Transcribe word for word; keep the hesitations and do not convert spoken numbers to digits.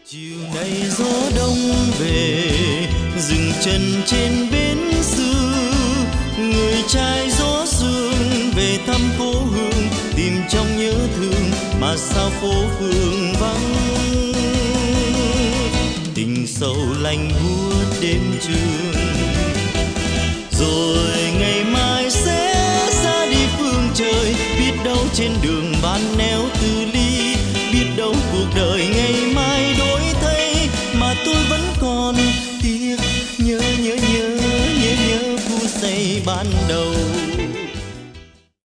Chiều nay gió đông về, dừng chân trên bến xưa, người trai gió sương về thăm cố hương, tìm trong nhớ thương mà sao phố phường vắng. Tình sầu lạnh buốt đêm trường, rồi ngày mai sẽ ra đi phương trời. Biết đâu trên đường ban neo từ ly, biết đâu cuộc đời ngày mai đổi thay, mà tôi vẫn còn tiếc nhớ nhớ nhớ nhớ nhớ phút giây ban đầu.